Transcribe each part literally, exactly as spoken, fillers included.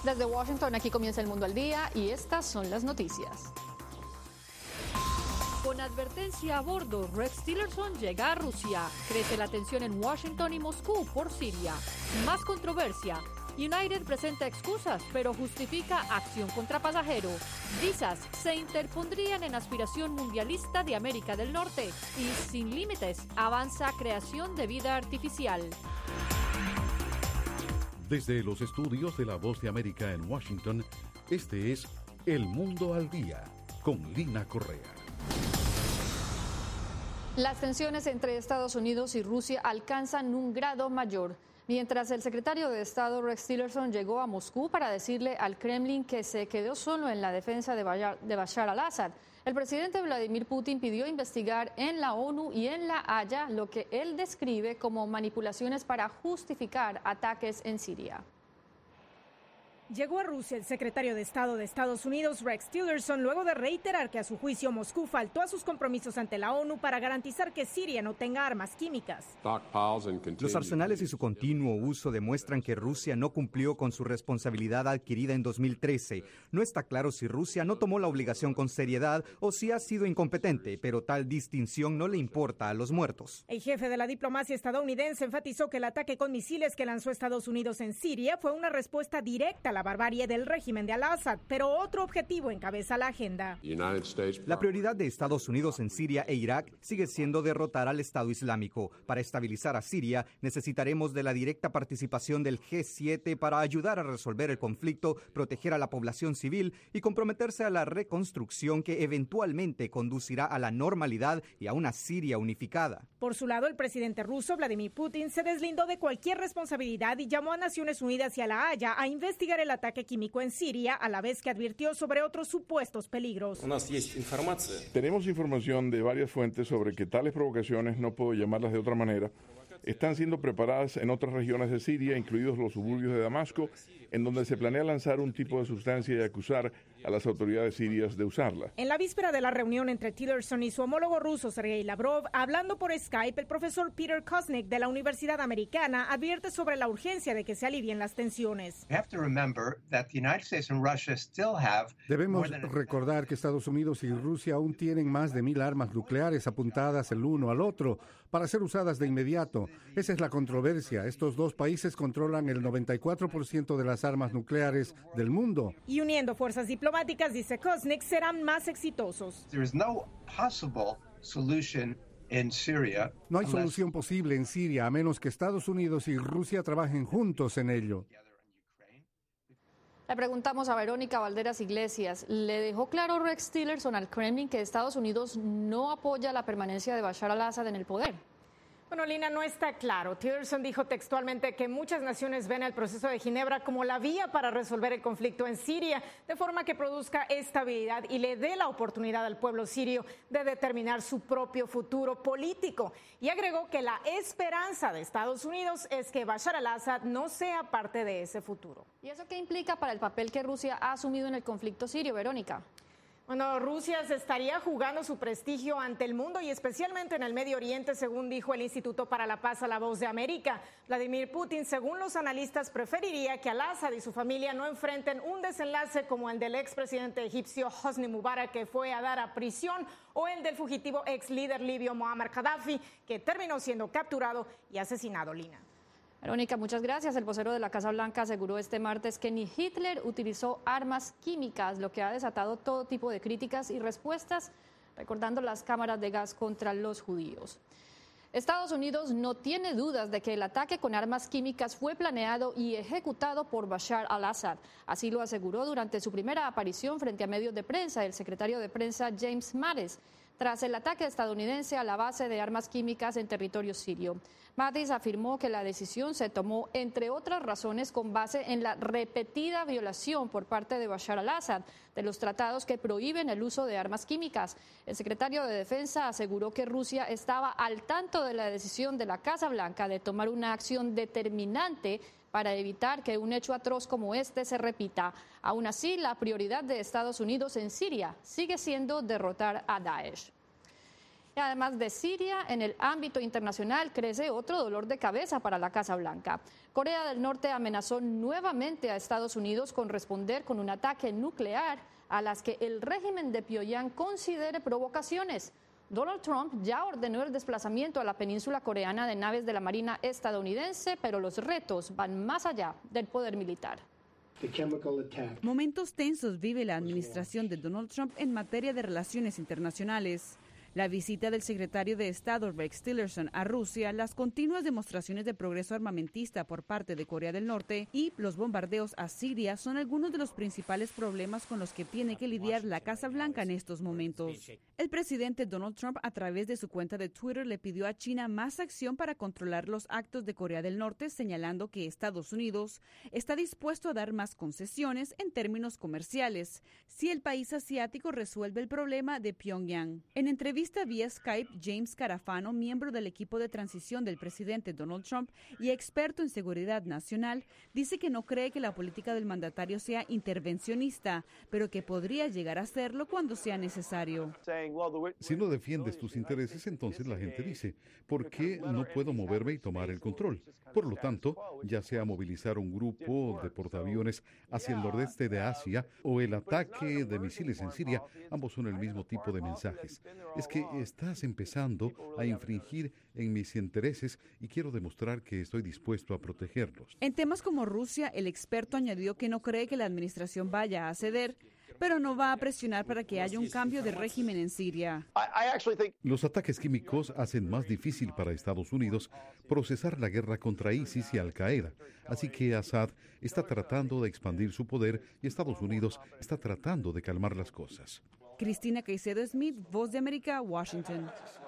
Desde Washington, aquí comienza El Mundo al Día y estas son las noticias. Con advertencia a bordo, Rex Tillerson llega a Rusia. Crece la tensión en Washington y Moscú por Siria. Más controversia. United presenta excusas, pero justifica acción contra pasajero. Visas se interpondrían en aspiración mundialista de América del Norte. Y sin límites, avanza creación de vida artificial. Desde los estudios de La Voz de América en Washington, este es El Mundo al Día, con Lina Correa. Las tensiones entre Estados Unidos y Rusia alcanzan un grado mayor. Mientras el secretario de Estado Rex Tillerson llegó a Moscú para decirle al Kremlin que se quedó solo en la defensa de Bashar al-Assad, el presidente Vladimir Putin pidió investigar en la ONU y en La Haya lo que él describe como manipulaciones para justificar ataques en Siria. Llegó a Rusia el secretario de Estado de Estados Unidos, Rex Tillerson, luego de reiterar que a su juicio Moscú faltó a sus compromisos ante la ONU para garantizar que Siria no tenga armas químicas. Los arsenales y su continuo uso demuestran que Rusia no cumplió con su responsabilidad adquirida en dos mil trece. No está claro si Rusia no tomó la obligación con seriedad o si ha sido incompetente, pero tal distinción no le importa a los muertos. El jefe de la diplomacia estadounidense enfatizó que el ataque con misiles que lanzó Estados Unidos en Siria fue una respuesta directa a la barbarie del régimen de al-Assad, pero otro objetivo encabeza la agenda. La prioridad de Estados Unidos en Siria e Irak sigue siendo derrotar al Estado Islámico. Para estabilizar a Siria, necesitaremos de la directa participación del G siete para ayudar a resolver el conflicto, proteger a la población civil y comprometerse a la reconstrucción que eventualmente conducirá a la normalidad y a una Siria unificada. Por su lado, el presidente ruso Vladimir Putin se deslindó de cualquier responsabilidad y llamó a Naciones Unidas y a La Haya a investigar el ataque químico en Siria, a la vez que advirtió sobre otros supuestos peligros. Tenemos información de varias fuentes sobre que tales provocaciones, no puedo llamarlas de otra manera, están siendo preparadas en otras regiones de Siria, incluidos los suburbios de Damasco, en donde se planea lanzar un tipo de sustancia y acusar a las autoridades sirias de usarla. En la víspera de la reunión entre Tillerson y su homólogo ruso Sergei Lavrov, hablando por Skype, el profesor Peter Kosnick de la Universidad Americana advierte sobre la urgencia de que se alivien las tensiones. Debemos recordar que Estados Unidos y Rusia aún tienen más de mil armas nucleares apuntadas el uno al otro para ser usadas de inmediato. Esa es la controversia. Estos dos países controlan el noventa y cuatro por ciento de las armas nucleares del mundo. Y uniendo fuerzas diplomáticas, dice Kosnick, serán más exitosos. No hay solución posible en Siria a menos que Estados Unidos y Rusia trabajen juntos en ello. Le preguntamos a Verónica Valderas Iglesias, ¿le dejó claro Rex Tillerson al Kremlin que Estados Unidos no apoya la permanencia de Bashar al-Assad en el poder? Bueno, Lina, no está claro. Tillerson dijo textualmente que muchas naciones ven el proceso de Ginebra como la vía para resolver el conflicto en Siria, de forma que produzca estabilidad y le dé la oportunidad al pueblo sirio de determinar su propio futuro político. Y agregó que la esperanza de Estados Unidos es que Bashar al-Assad no sea parte de ese futuro. ¿Y eso qué implica para el papel que Rusia ha asumido en el conflicto sirio, Verónica? Bueno, Rusia se estaría jugando su prestigio ante el mundo y especialmente en el Medio Oriente, según dijo el Instituto para la Paz a La Voz de América. Vladimir Putin, según los analistas, preferiría que al-Assad y su familia no enfrenten un desenlace como el del expresidente egipcio Hosni Mubarak, que fue a dar a prisión, o el del fugitivo ex líder libio Muammar Gaddafi, que terminó siendo capturado y asesinado. Lina. Verónica, muchas gracias. El vocero de la Casa Blanca aseguró este martes que ni Hitler utilizó armas químicas, lo que ha desatado todo tipo de críticas y respuestas, recordando las cámaras de gas contra los judíos. Estados Unidos no tiene dudas de que el ataque con armas químicas fue planeado y ejecutado por Bashar al-Assad. Así lo aseguró durante su primera aparición frente a medios de prensa el secretario de prensa James Mattis, tras el ataque estadounidense a la base de armas químicas en territorio sirio. Mattis afirmó que la decisión se tomó, entre otras razones, con base en la repetida violación por parte de Bashar al-Assad de los tratados que prohíben el uso de armas químicas. El secretario de Defensa aseguró que Rusia estaba al tanto de la decisión de la Casa Blanca de tomar una acción determinante para evitar que un hecho atroz como este se repita. Aún así, la prioridad de Estados Unidos en Siria sigue siendo derrotar a Daesh. Y además de Siria, en el ámbito internacional crece otro dolor de cabeza para la Casa Blanca. Corea del Norte amenazó nuevamente a Estados Unidos con responder con un ataque nuclear a las que el régimen de Pyongyang considere provocaciones. Donald Trump ya ordenó el desplazamiento a la península coreana de naves de la Marina estadounidense, pero los retos van más allá del poder militar. Momentos tensos vive la administración de Donald Trump en materia de relaciones internacionales. La visita del secretario de Estado Rex Tillerson a Rusia, las continuas demostraciones de progreso armamentista por parte de Corea del Norte y los bombardeos a Siria son algunos de los principales problemas con los que tiene que lidiar la Casa Blanca en estos momentos. El presidente Donald Trump, a través de su cuenta de Twitter, le pidió a China más acción para controlar los actos de Corea del Norte, señalando que Estados Unidos está dispuesto a dar más concesiones en términos comerciales si el país asiático resuelve el problema de Pyongyang. En entrevista vía Skype, James Carafano, miembro del equipo de transición del presidente Donald Trump y experto en seguridad nacional, dice que no cree que la política del mandatario sea intervencionista, pero que podría llegar a serlo cuando sea necesario. Si no defiendes tus intereses, entonces la gente dice, ¿por qué no puedo moverme y tomar el control? Por lo tanto, ya sea movilizar un grupo de portaaviones hacia el nordeste de Asia o el ataque de misiles en Siria, ambos son el mismo tipo de mensajes. Es que estás empezando a infringir en mis intereses y quiero demostrar que estoy dispuesto a protegerlos. En temas como Rusia, el experto añadió que no cree que la administración vaya a ceder, pero no va a presionar para que haya un cambio de régimen en Siria. Los ataques químicos hacen más difícil para Estados Unidos procesar la guerra contra ISIS y Al-Qaeda, así que Assad está tratando de expandir su poder y Estados Unidos está tratando de calmar las cosas. Cristina Caicedo Smith, Voz de América, Washington.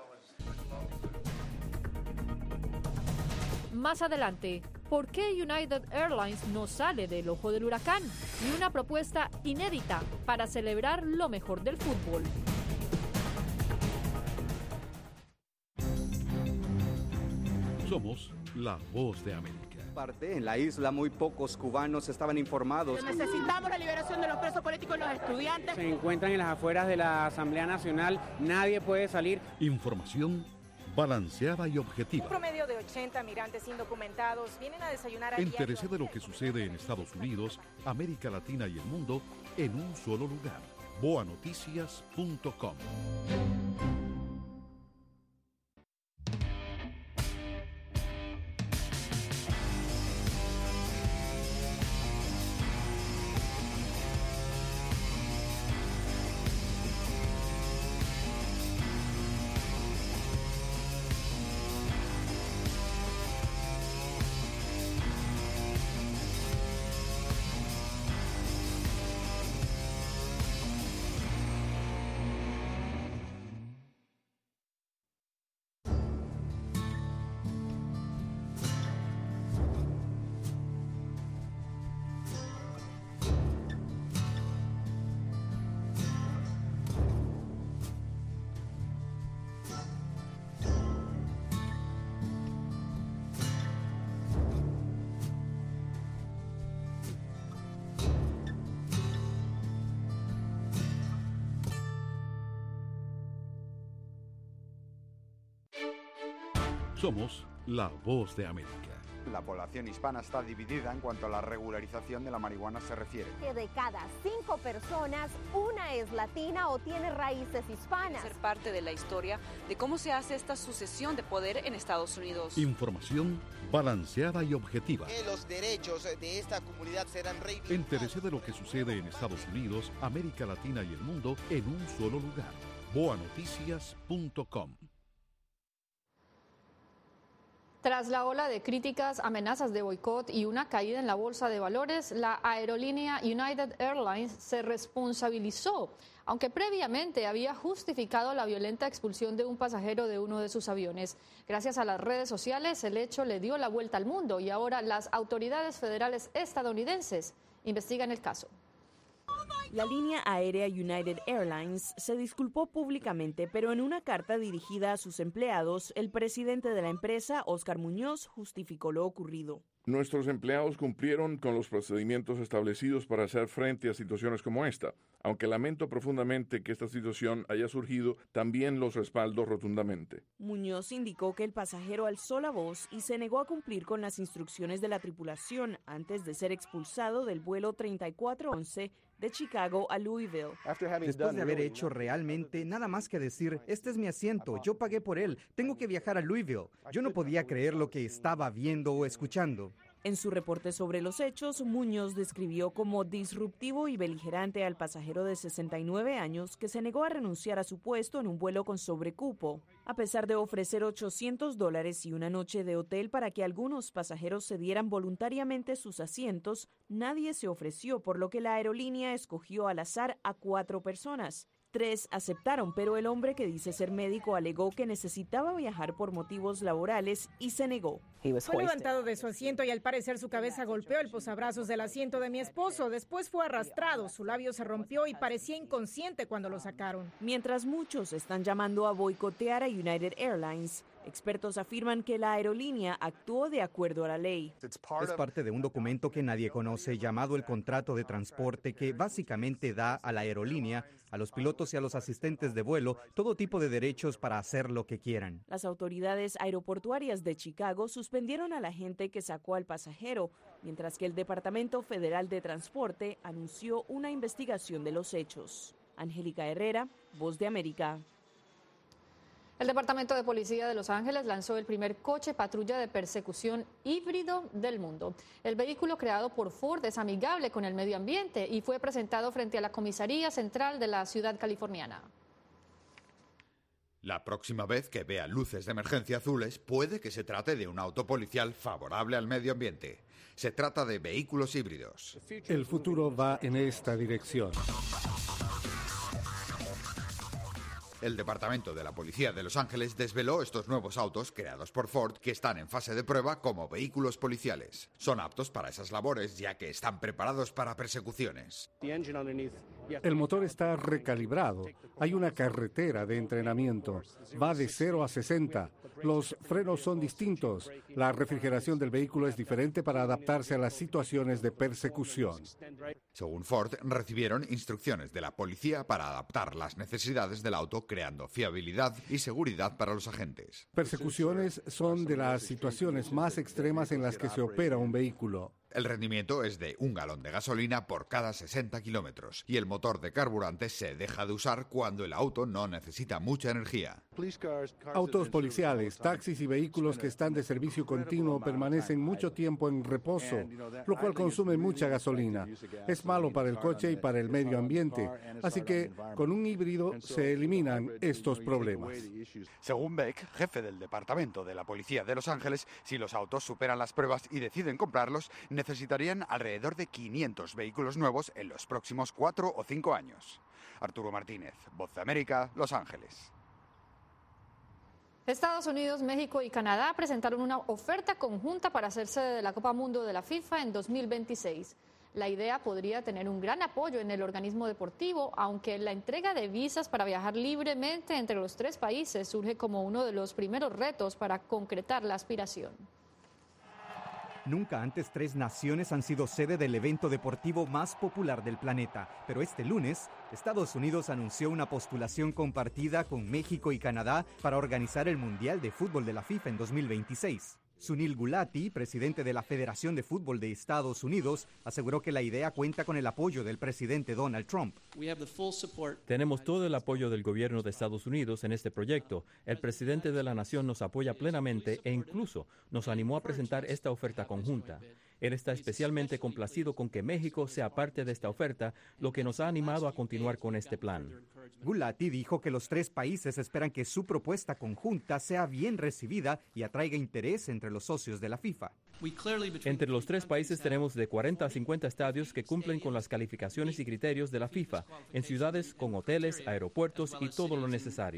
Más adelante, ¿por qué United Airlines no sale del ojo del huracán? Y una propuesta inédita para celebrar lo mejor del fútbol. Somos la Voz de América. Parte en la isla, muy pocos cubanos estaban informados. Necesitamos la liberación de los presos políticos y los estudiantes. Se encuentran en las afueras de la Asamblea Nacional, nadie puede salir. Información balanceada y objetiva. Un promedio de ochenta migrantes indocumentados vienen a desayunar aquí. Entérese de lo que sucede en Estados Unidos, América Latina y el mundo en un solo lugar. boa noticias punto com. Somos la Voz de América. La población hispana está dividida en cuanto a la regularización de la marihuana se refiere. Que de cada cinco personas, una es latina o tiene raíces hispanas. Ser parte de la historia de cómo se hace esta sucesión de poder en Estados Unidos. Información balanceada y objetiva. Que los derechos de esta comunidad serán reivindicados. Entérese de lo que sucede en Estados Unidos, América Latina y el mundo en un solo lugar. boa noticias punto com. Tras la ola de críticas, amenazas de boicot y una caída en la bolsa de valores, la aerolínea United Airlines se responsabilizó, aunque previamente había justificado la violenta expulsión de un pasajero de uno de sus aviones. Gracias a las redes sociales, el hecho le dio la vuelta al mundo y ahora las autoridades federales estadounidenses investigan el caso. La línea aérea United Airlines se disculpó públicamente, pero en una carta dirigida a sus empleados, el presidente de la empresa, Óscar Muñoz, justificó lo ocurrido. Nuestros empleados cumplieron con los procedimientos establecidos para hacer frente a situaciones como esta. Aunque lamento profundamente que esta situación haya surgido, también los respaldo rotundamente. Muñoz indicó que el pasajero alzó la voz y se negó a cumplir con las instrucciones de la tripulación antes de ser expulsado del vuelo treinta y cuatro once de Chicago a Louisville. Después de haber hecho realmente nada más que decir, este es mi asiento, yo pagué por él, tengo que viajar a Louisville. Yo no podía creer lo que estaba viendo o escuchando. En su reporte sobre los hechos, Muñoz describió como disruptivo y beligerante al pasajero de sesenta y nueve años que se negó a renunciar a su puesto en un vuelo con sobrecupo. A pesar de ofrecer ochocientos dólares y una noche de hotel para que algunos pasajeros cedieran voluntariamente sus asientos, nadie se ofreció, por lo que la aerolínea escogió al azar a cuatro personas. Tres aceptaron, pero el hombre que dice ser médico alegó que necesitaba viajar por motivos laborales y se negó. Fue levantado de su asiento y al parecer su cabeza golpeó el posabrazos del asiento de mi esposo. Después fue arrastrado, su labio se rompió y parecía inconsciente cuando lo sacaron. Mientras muchos están llamando a boicotear a United Airlines, expertos afirman que la aerolínea actuó de acuerdo a la ley. Es parte de un documento que nadie conoce llamado el contrato de transporte, que básicamente da a la aerolínea, a los pilotos y a los asistentes de vuelo todo tipo de derechos para hacer lo que quieran. Las autoridades aeroportuarias de Chicago suspendieron al agente que sacó al pasajero, mientras que el Departamento Federal de Transporte anunció una investigación de los hechos. Angélica Herrera, Voz de América. El Departamento de Policía de Los Ángeles lanzó el primer coche patrulla de persecución híbrido del mundo. El vehículo creado por Ford es amigable con el medio ambiente y fue presentado frente a la Comisaría Central de la ciudad californiana. La próxima vez que vea luces de emergencia azules, puede que se trate de un auto policial favorable al medio ambiente. Se trata de vehículos híbridos. El futuro va en esta dirección. El Departamento de la Policía de Los Ángeles desveló estos nuevos autos creados por Ford que están en fase de prueba como vehículos policiales. Son aptos para esas labores ya que están preparados para persecuciones. El motor está recalibrado. Hay una carretera de entrenamiento. Va de cero a sesenta. Los frenos son distintos. La refrigeración del vehículo es diferente para adaptarse a las situaciones de persecución. Según Ford, recibieron instrucciones de la policía para adaptar las necesidades del auto, creando fiabilidad y seguridad para los agentes. Persecuciones son de las situaciones más extremas en las que se opera un vehículo. El rendimiento es de un galón de gasolina por cada sesenta kilómetros y el motor de carburante se deja de usar cuando el auto no necesita mucha energía. Autos policiales, taxis y vehículos que están de servicio continuo permanecen mucho tiempo en reposo, lo cual consume mucha gasolina. Es malo para el coche y para el medio ambiente, así que con un híbrido se eliminan estos problemas. Según Beck, jefe del Departamento de la Policía de Los Ángeles, si los autos superan las pruebas y deciden comprarlos, necesitarían alrededor de quinientos vehículos nuevos en los próximos cuatro o cinco años. Arturo Martínez, Voz de América, Los Ángeles. Estados Unidos, México y Canadá presentaron una oferta conjunta para ser sede de la Copa Mundo de la FIFA en dos mil veintiséis. La idea podría tener un gran apoyo en el organismo deportivo, aunque la entrega de visas para viajar libremente entre los tres países surge como uno de los primeros retos para concretar la aspiración. Nunca antes tres naciones han sido sede del evento deportivo más popular del planeta, pero este lunes, Estados Unidos anunció una postulación compartida con México y Canadá para organizar el Mundial de Fútbol de la FIFA en dos mil veintiséis. Sunil Gulati, presidente de la Federación de Fútbol de Estados Unidos, aseguró que la idea cuenta con el apoyo del presidente Donald Trump. Tenemos todo el apoyo del gobierno de Estados Unidos en este proyecto. El presidente de la nación nos apoya plenamente e incluso nos animó a presentar esta oferta conjunta. Él está especialmente complacido con que México sea parte de esta oferta, lo que nos ha animado a continuar con este plan. Gulati dijo que los tres países esperan que su propuesta conjunta sea bien recibida y atraiga interés entre los socios de la FIFA. Entre los tres países tenemos de cuarenta a cincuenta estadios que cumplen con las calificaciones y criterios de la FIFA, en ciudades con hoteles, aeropuertos y todo lo necesario.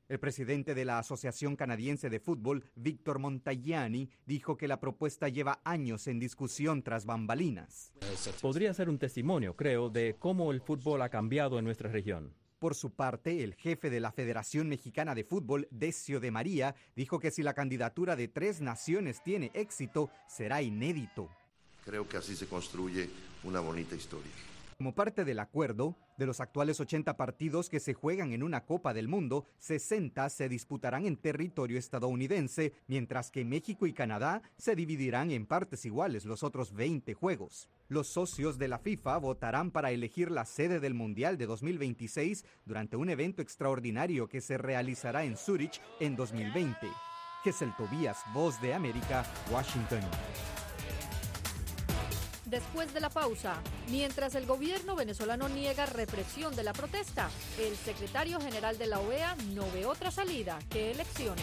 El presidente de la Asociación Canadiense de Fútbol, Víctor Montagliani, dijo que la propuesta lleva años en discusión tras bambalinas. Podría ser un testimonio, creo, de cómo el fútbol ha cambiado en nuestra región. Por su parte, el jefe de la Federación Mexicana de Fútbol, Decio de María, dijo que si la candidatura de tres naciones tiene éxito, será inédito. Creo que así se construye una bonita historia. Como parte del acuerdo, de los actuales ochenta partidos que se juegan en una Copa del Mundo, sesenta se disputarán en territorio estadounidense, mientras que México y Canadá se dividirán en partes iguales los otros veinte juegos. Los socios de la FIFA votarán para elegir la sede del Mundial de dos mil veintiséis durante un evento extraordinario que se realizará en Zúrich en dos mil veinte. Gesell Tobías, Voz de América, Washington. Después de la pausa, mientras el gobierno venezolano niega represión de la protesta, el secretario general de la O E A no ve otra salida que elecciones.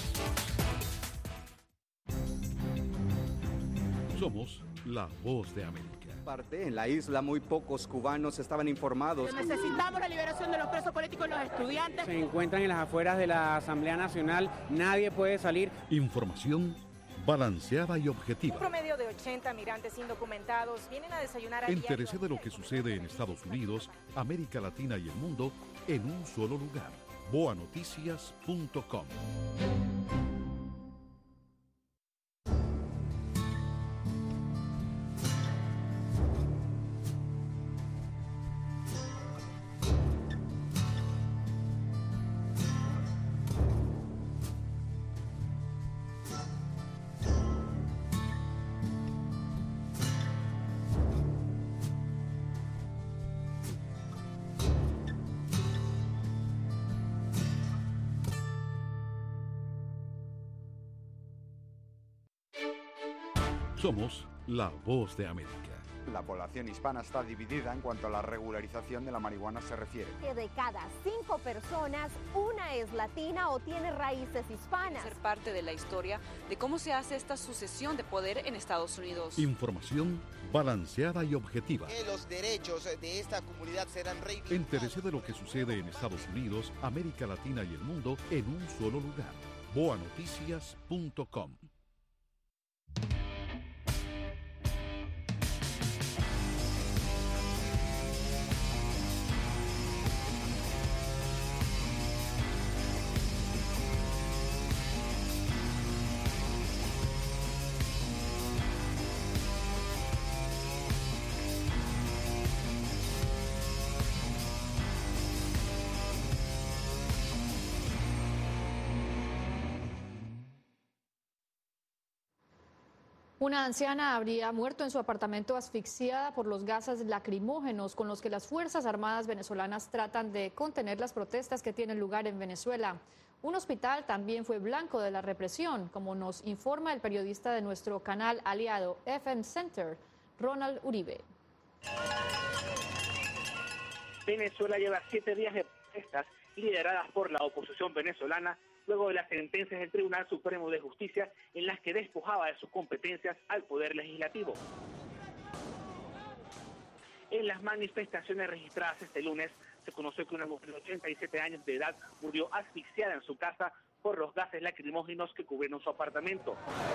Somos la Voz de América. Parte en la isla, muy pocos cubanos estaban informados. Necesitamos la liberación de los presos políticos y los estudiantes. Se encuentran en las afueras de la Asamblea Nacional, nadie puede salir. Información balanceada y objetiva. Un promedio de ochenta migrantes indocumentados vienen a desayunar a Entérese de lo que sucede en Estados Unidos, América Latina y el mundo en un solo lugar. boa noticias punto com. Somos la Voz de América. La población hispana está dividida en cuanto a la regularización de la marihuana se refiere. Que de cada cinco personas, una es latina o tiene raíces hispanas. Ser parte de la historia de cómo se hace esta sucesión de poder en Estados Unidos. Información balanceada y objetiva. Que los derechos de esta comunidad serán reivindicados. Entérese de lo que sucede en Estados Unidos, América Latina y el mundo en un solo lugar. boa noticias punto com. Una anciana habría muerto en su apartamento asfixiada por los gases lacrimógenos con los que las Fuerzas Armadas venezolanas tratan de contener las protestas que tienen lugar en Venezuela. Un hospital también fue blanco de la represión, como nos informa el periodista de nuestro canal aliado F M Center, Ronald Uribe. Venezuela lleva siete días de protestas lideradas por la oposición venezolana luego de las sentencias del Tribunal Supremo de Justicia en las que despojaba de sus competencias al Poder Legislativo. En las manifestaciones registradas este lunes, se conoció que una mujer de ochenta y siete años de edad murió asfixiada en su casa por los gases lacrimógenos que cubrieron su apartamento.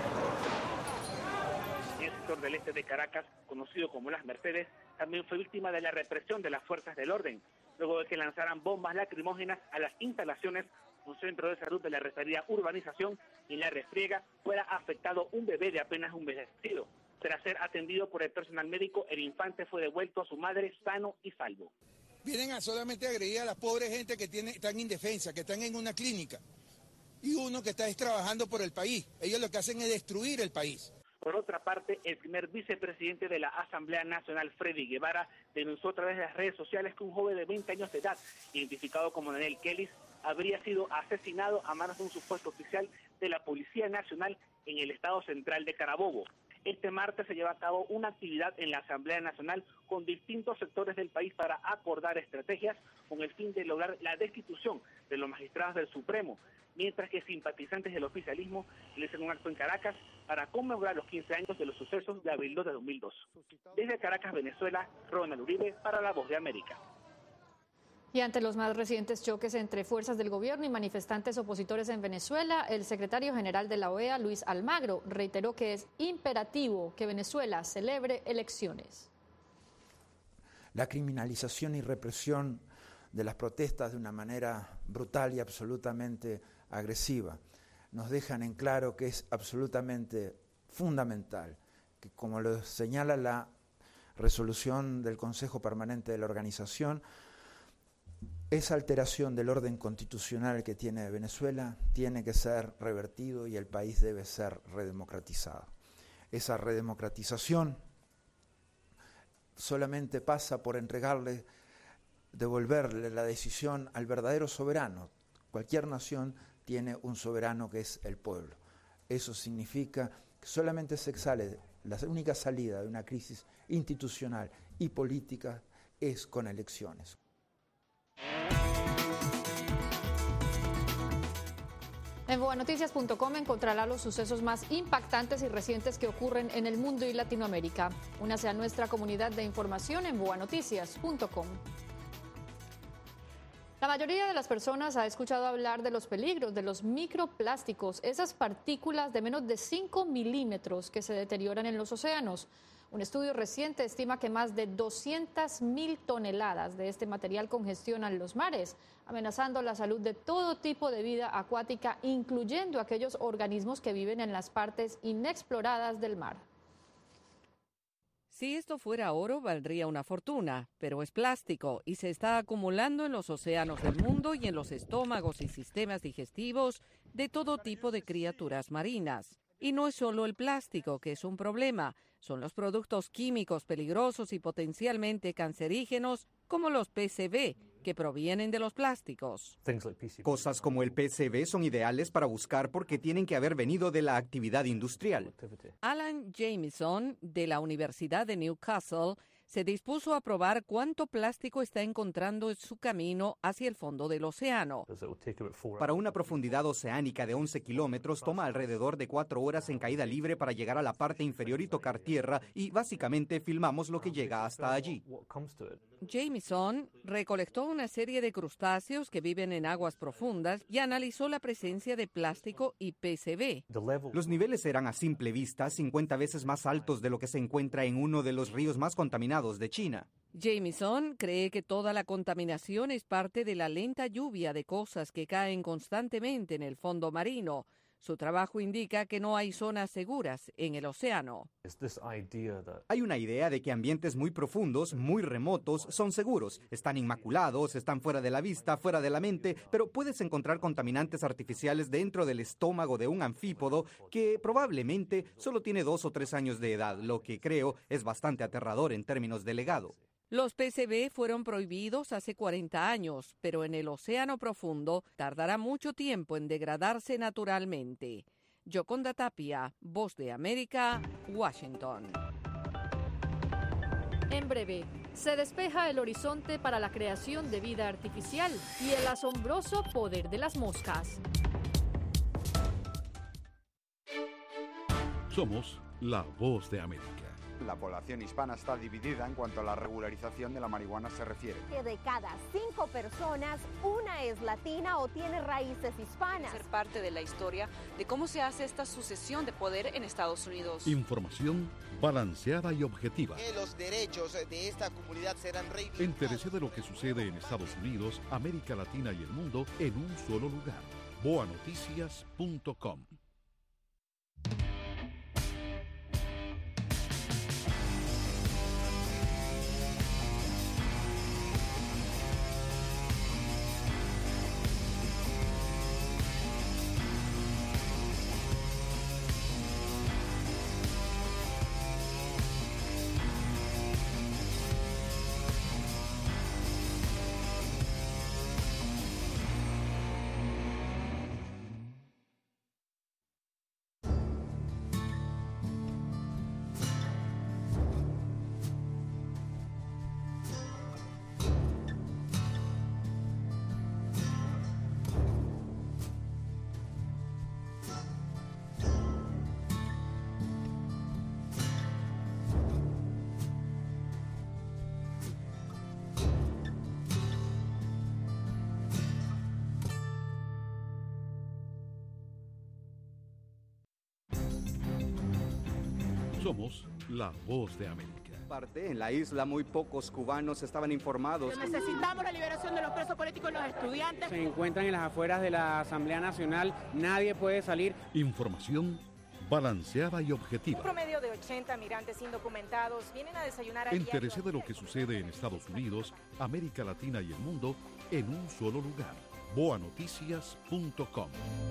En el sector del este de Caracas, conocido como Las Mercedes, también fue víctima de la represión de las fuerzas del orden, luego de que lanzaran bombas lacrimógenas a las instalaciones. Un centro de salud de la referida urbanización y en la refriega fuera afectado un bebé de apenas un mes de nacido. Tras ser atendido por el personal médico, el infante fue devuelto a su madre sano y salvo. Vienen a solamente agredir a la pobre gente que tiene, están indefensa, que están en una clínica, y uno que está trabajando por el país. Ellos lo que hacen es destruir el país. Por otra parte, el primer vicepresidente de la Asamblea Nacional, Freddy Guevara, denunció a través de las redes sociales que un joven de veinte años de edad, identificado como Daniel Kelly, habría sido asesinado a manos de un supuesto oficial de la Policía Nacional en el estado central de Carabobo. Este martes se lleva a cabo una actividad en la Asamblea Nacional con distintos sectores del país para acordar estrategias con el fin de lograr la destitución de los magistrados del Supremo, mientras que simpatizantes del oficialismo realizan un acto en Caracas para conmemorar los quince años de los sucesos de abril de dos mil dos. Desde Caracas, Venezuela, Ronald Uribe para La Voz de América. Y ante los más recientes choques entre fuerzas del gobierno y manifestantes opositores en Venezuela, el secretario general de la O E A, Luis Almagro, reiteró que es imperativo que Venezuela celebre elecciones. La criminalización y represión de las protestas de una manera brutal y absolutamente agresiva nos dejan en claro que es absolutamente fundamental que, como lo señala la resolución del Consejo Permanente de la Organización, esa alteración del orden constitucional que tiene Venezuela tiene que ser revertido y el país debe ser redemocratizado. Esa redemocratización solamente pasa por entregarle, devolverle la decisión al verdadero soberano. Cualquier nación tiene un soberano que es el pueblo. Eso significa que solamente se sale, la única salida de una crisis institucional y política es con elecciones. En boa noticias punto com encontrará los sucesos más impactantes y recientes que ocurren en el mundo y Latinoamérica. Únase a nuestra comunidad de información en boa noticias punto com. La mayoría de las personas ha escuchado hablar de los peligros de los microplásticos, esas partículas de menos de cinco milímetros que se deterioran en los océanos. Un estudio reciente estima que más de doscientas mil toneladas de este material congestionan los mares, amenazando la salud de todo tipo de vida acuática, incluyendo aquellos organismos que viven en las partes inexploradas del mar. Si esto fuera oro, valdría una fortuna, pero es plástico y se está acumulando en los océanos del mundo y en los estómagos y sistemas digestivos de todo tipo de criaturas marinas. Y no es solo el plástico que es un problema, son los productos químicos peligrosos y potencialmente cancerígenos como los P C B, que provienen de los plásticos. Cosas como el P C B son ideales para buscar porque tienen que haber venido de la actividad industrial. Alan Jamieson, de la Universidad de Newcastle, se dispuso a probar cuánto plástico está encontrando en su camino hacia el fondo del océano. Para una profundidad oceánica de once kilómetros, toma alrededor de cuatro horas en caída libre para llegar a la parte inferior y tocar tierra, y básicamente filmamos lo que llega hasta allí. Jamieson recolectó una serie de crustáceos que viven en aguas profundas y analizó la presencia de plástico y P C B. Los niveles eran a simple vista cincuenta veces más altos de lo que se encuentra en uno de los ríos más contaminados de China. Jamieson cree que toda la contaminación es parte de la lenta lluvia de cosas que caen constantemente en el fondo marino. Su trabajo indica que no hay zonas seguras en el océano. Hay una idea de que ambientes muy profundos, muy remotos, son seguros. Están inmaculados, están fuera de la vista, fuera de la mente, pero puedes encontrar contaminantes artificiales dentro del estómago de un anfípodo que probablemente solo tiene dos o tres años de edad, lo que creo es bastante aterrador en términos de legado. Los P C B fueron prohibidos hace cuarenta años, pero en el océano profundo tardará mucho tiempo en degradarse naturalmente. Yoconda Tapia, Voz de América, Washington. En breve, se despeja el horizonte para la creación de vida artificial y el asombroso poder de las moscas. Somos la Voz de América. La población hispana está dividida en cuanto a la regularización de la marihuana se refiere. Que de cada cinco personas, una es latina o tiene raíces hispanas. Ser parte de la historia de cómo se hace esta sucesión de poder en Estados Unidos. Información balanceada y objetiva. Que los derechos de esta comunidad serán reivindicados. Entérese de lo que sucede en Estados Unidos, América Latina y el mundo en un solo lugar. boa noticias punto com Somos la voz de América. En la isla muy pocos cubanos estaban informados. Necesitamos la liberación de los presos políticos y los estudiantes. Se encuentran en las afueras de la Asamblea Nacional, nadie puede salir. Información balanceada y objetiva. Un promedio de ochenta migrantes indocumentados vienen a desayunar a Entérese de lo que sucede en Estados Unidos, América Latina y el mundo en un solo lugar. boa noticias punto com.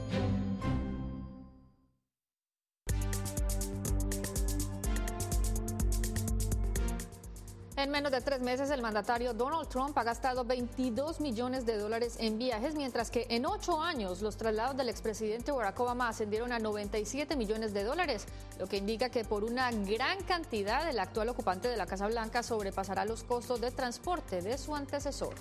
En menos de tres meses, el mandatario Donald Trump ha gastado veintidós millones de dólares en viajes, mientras que en ocho años los traslados del expresidente Barack Obama ascendieron a noventa y siete millones de dólares, lo que indica que por una gran cantidad el actual ocupante de la Casa Blanca sobrepasará los costos de transporte de su antecesor.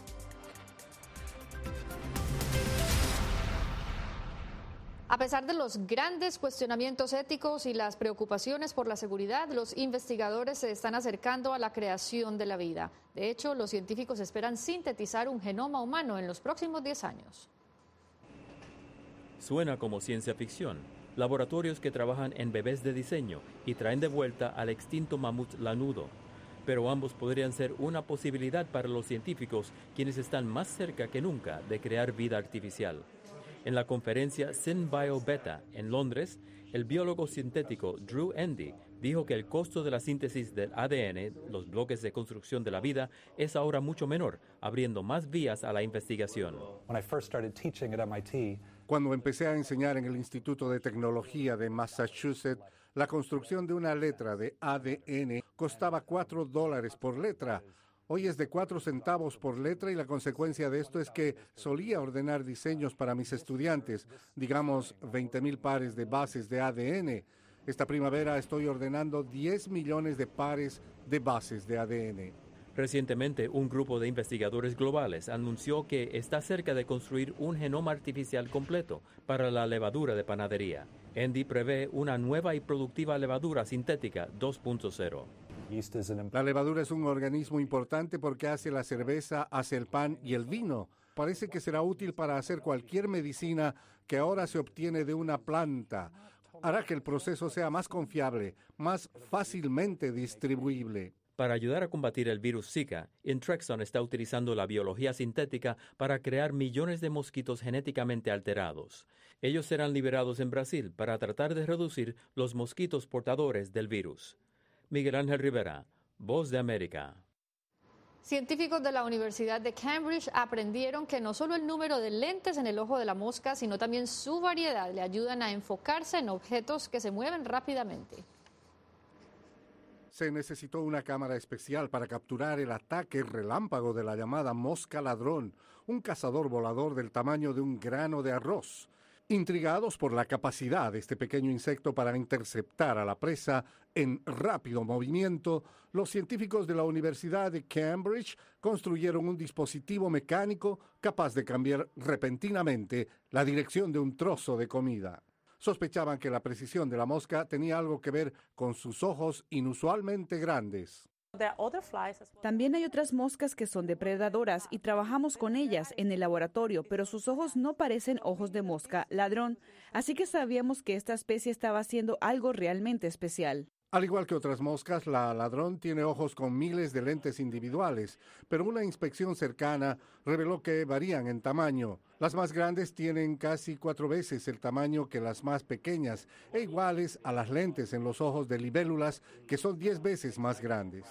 A pesar de los grandes cuestionamientos éticos y las preocupaciones por la seguridad, los investigadores se están acercando a la creación de la vida. De hecho, los científicos esperan sintetizar un genoma humano en los próximos diez años. Suena como ciencia ficción. Laboratorios que trabajan en bebés de diseño y traen de vuelta al extinto mamut lanudo. Pero ambos podrían ser una posibilidad para los científicos, quienes están más cerca que nunca de crear vida artificial. En la conferencia SynBio Beta en Londres, el biólogo sintético Drew Endy dijo que el costo de la síntesis del A D N, los bloques de construcción de la vida, es ahora mucho menor, abriendo más vías a la investigación. Cuando empecé a enseñar en el Instituto de Tecnología de Massachusetts, la construcción de una letra de A D N costaba cuatro dólares por letra. Hoy es de cuatro centavos por letra y la consecuencia de esto es que solía ordenar diseños para mis estudiantes, digamos veinte mil pares de bases de A D N. Esta primavera estoy ordenando diez millones de pares de bases de A D N. Recientemente, un grupo de investigadores globales anunció que está cerca de construir un genoma artificial completo para la levadura de panadería. Endy prevé una nueva y productiva levadura sintética dos punto cero. La levadura es un organismo importante porque hace la cerveza, hace el pan y el vino. Parece que será útil para hacer cualquier medicina que ahora se obtiene de una planta. Hará que el proceso sea más confiable, más fácilmente distribuible. Para ayudar a combatir el virus Zika, Intrexon está utilizando la biología sintética para crear millones de mosquitos genéticamente alterados. Ellos serán liberados en Brasil para tratar de reducir los mosquitos portadores del virus. Miguel Ángel Rivera, Voz de América. Científicos de la Universidad de Cambridge aprendieron que no solo el número de lentes en el ojo de la mosca, sino también su variedad le ayudan a enfocarse en objetos que se mueven rápidamente. Se necesitó una cámara especial para capturar el ataque relámpago de la llamada mosca ladrón, un cazador volador del tamaño de un grano de arroz. Intrigados por la capacidad de este pequeño insecto para interceptar a la presa en rápido movimiento, los científicos de la Universidad de Cambridge construyeron un dispositivo mecánico capaz de cambiar repentinamente la dirección de un trozo de comida. Sospechaban que la precisión de la mosca tenía algo que ver con sus ojos inusualmente grandes. También hay otras moscas que son depredadoras y trabajamos con ellas en el laboratorio, pero sus ojos no parecen ojos de mosca ladrón, así que sabíamos que esta especie estaba haciendo algo realmente especial. Al igual que otras moscas, la ladrón tiene ojos con miles de lentes individuales, pero una inspección cercana reveló que varían en tamaño. Las más grandes tienen casi cuatro veces el tamaño que las más pequeñas, e iguales a las lentes en los ojos de libélulas, que son diez veces más grandes.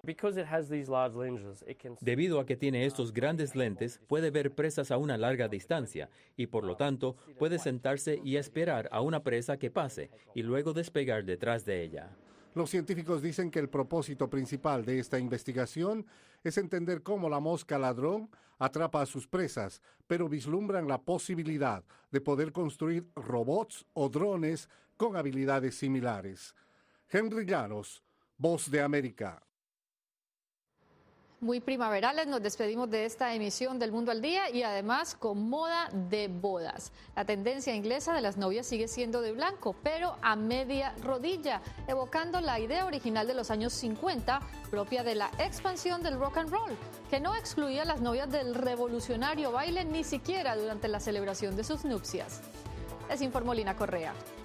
Debido a que tiene estos grandes lentes, puede ver presas a una larga distancia y por lo tanto puede sentarse y esperar a una presa que pase y luego despegar detrás de ella. Los científicos dicen que el propósito principal de esta investigación es entender cómo la mosca ladrón atrapa a sus presas, pero vislumbran la posibilidad de poder construir robots o drones con habilidades similares. Henry Llanos, Voz de América. Muy primaverales, nos despedimos de esta emisión del Mundo al Día y además con moda de bodas. La tendencia inglesa de las novias sigue siendo de blanco, pero a media rodilla, evocando la idea original de los años cincuenta, propia de la expansión del rock and roll, que no excluía a las novias del revolucionario baile ni siquiera durante la celebración de sus nupcias. Les informó Lina Correa.